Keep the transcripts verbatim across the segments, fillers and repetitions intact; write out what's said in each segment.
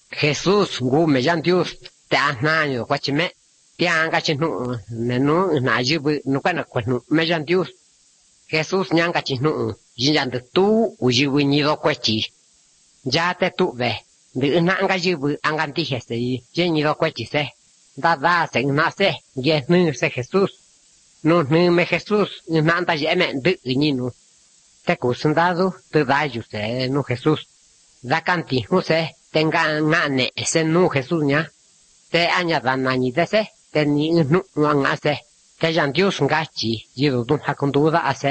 Jesús ngu me jan Dios ta na yo kwa chime tiang ka chinu ne nu na jibu nu kana kwa nu me jan Dios Jesús nyang ka chinu yin jan tu u jibu ni do kwa chi ja te tu ve de na nga jibu angan ti hese yi ni do kwa chi se da da se na se ye nu se Jesús no nu me Jesús na ta ye me de ni nu te ku sundado te da ju se nu Jesús da canti hu se tenga ngane ese nu Jesús nya te añada nani de se te ni nu nga se te jan Dios ngachi yido dun hakunduda ase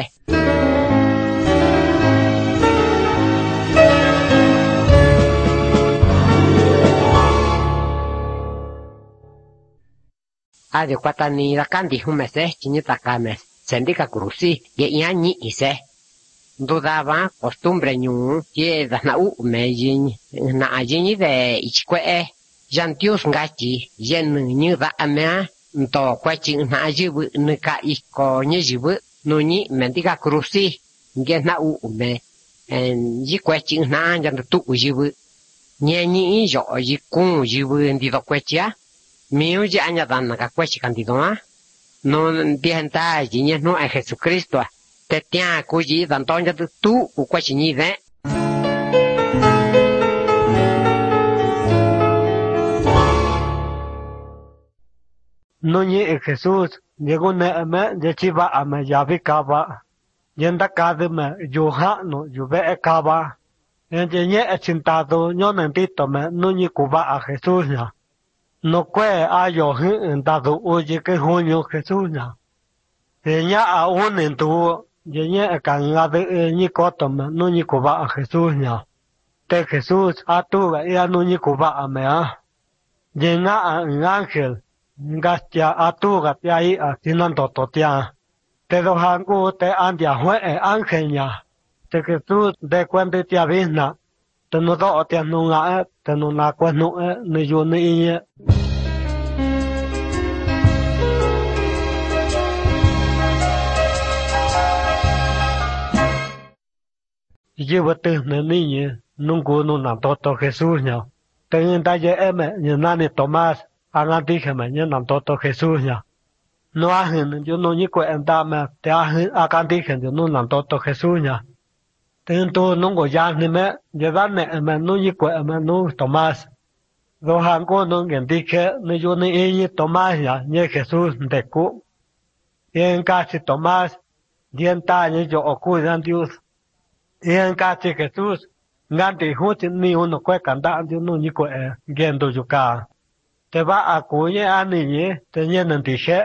ade kwata ni da canti hu me se chini takame sendika cruci ye yani ise dudaba costumbre ñu ye da na u me yin na yin de ichkwe jan Dios ngachi yen ni da amea to kwachi na jibu ni ka iko ni jibu no ni mendiga cruci ye na u me en yi kwachi na jan tu jibu ni ni yo yi kun jibu ndi do kwachia miu ji anya dan na kwachi kandidoa no dienta yin no a Jesucristo te tia kuji dan tonja tu u kwachi ni de no ni Jesús llegó na me de chiva a me ya vi kaba yenda kade me yo ha no yo ve kaba en je ni chintado no nan tito me no ni kuba a Jesús ya no kwe a yo hin dado oye que junio Jesús ya ella a un en tu Yenye kanga de ni kotoma no ni kuba a Jesús nya te Jesús a tu ya no ni kuba a mea yenga a un ángel ngastia a tu ga ya i a tinan to to tia te do hangu te andia hue ángel nya te Jesús de cuente tia visna te no do tia no nga te no na kwa no ni yo ni Llevate na niña, nunca no na toto Jesús ya. Tengan talle eme, ni nani Tomás, hagan dije me, ni na toto Jesús ya. No hagan, yo no ni cuenta me, te hagan, hagan dije, yo no na toto Jesús ya. Tengan tu nunca ya ni me, llevarme eme, no ni cuenta me, no Tomás. Lo hango no en dije, ni yo ni ella Tomás ya, ni Jesús de cu. Y en casi Tomás, dienta ni yo ocudan Dios. Y en cache Jesús, ngante hutin ni uno kwe kanda yo no ni kwe gendo yuka. Te va a cuye a niñe, te llenan tiche.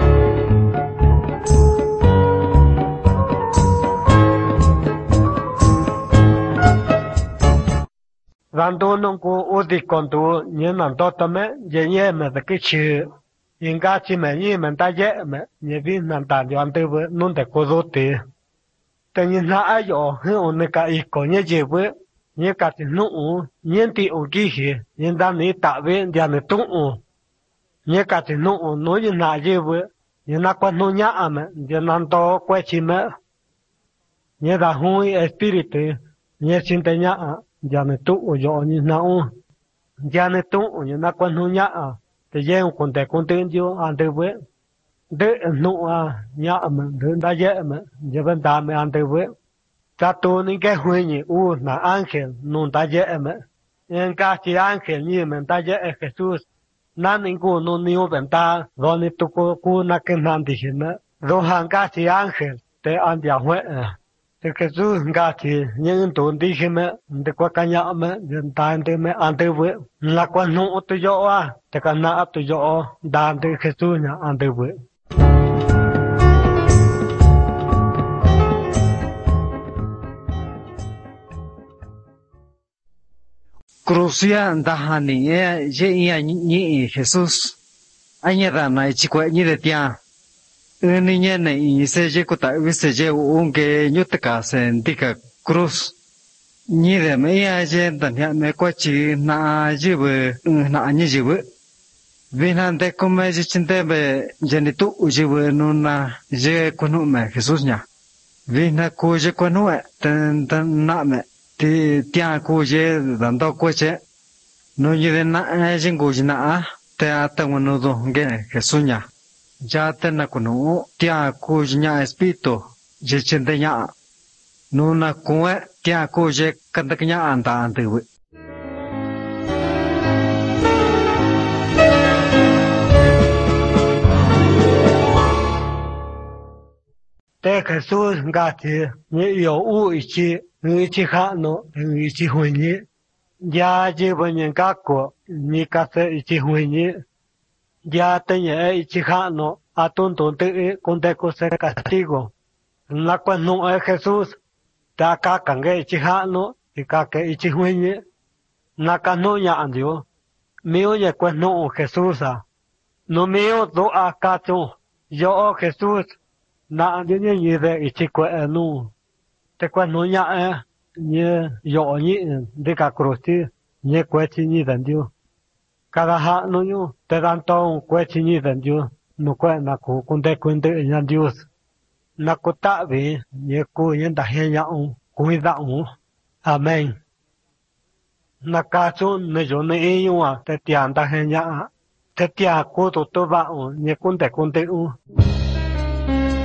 Rando no ku udi kontu llenan totame, yenye me de kichi. Y en cache me ni me ta ye me, ni vi nantan yo ante nun te kuduti. Tenía na ayo, un ka iko nye jewe, nye ka ti nuu, nye ti ugihi, nye da ni tawe, dia ni tuu. Nye ka ti nuu, no nye na jewe, nye na kwa nu nya ame, nye nanto kwe chime. Nye da hui espiritu, nye sinte nya, dia ni tuu yo nye na u. Dia ni tuu, nye na kwa nu nya, te ye un kunte kunte yo antewe. De no a nya ame de da ye ame llevan da me antewe ta tu ni que hueñe u na ángel no da ye ame en casi ángel ni me da ye Jesús na ninguno ni u venta donde tu ku na que nan dije na do han casi ángel te andia hue te Jesús casi ni tu dije me de kwa kanya me de da ante me antewe la kwa no tu yo a te kana tu yo da de Jesús na antewe Crucia ndahani e je ia ni Jesús anya da na chikwa ni de tia ni nye ne i se je ko ta vi se je un ke nyutka sen tika cruz ni de me ia je dan ya me kwa chi na ji bu na ni ji bu vi na de come je chinte be je ni tu ji bu no na je ko no me Jesús nya vi na ko je ko no tan tan na me ti tia ko je dan do ko che no như thế nãy trên cổ chỉ nã te tao nó rồi cái Jesús nhà ya te na kuno tia ko nya espíritu je chente nya no na ko tia ko je kanta knya anta ante we te Jesús ngati ni yo u ichi ni ichi khano ni ichi huini ya je bonyen ka ko ni ka se ichi huini ya te ye ichi khano atun ton te con te ko se castigo la kwa no es Jesús ta ka kange ichi khano y ka ke ichi huini na ka no ya andio mío ye kwa no Jesús a no mío do akato yo Jesús na đi như như vậy chỉ quậy nu, thế quan nói nhã như nhỏ nhị đi cả crosti như quậy chỉ như vậy chứ, cả hạ nó như thế làm tông quậy chỉ như vậy chứ, nó quậy là cô con trai con trai nhân chứ, là cô ta vì như cô nhân đại hiện nhau, cô ấy đạo, amen, là cả chốn nơi chỗ này yêu à, thế tiền đại hiện nhau, thế tiền cô tổ tổ vào như con trai con trai u.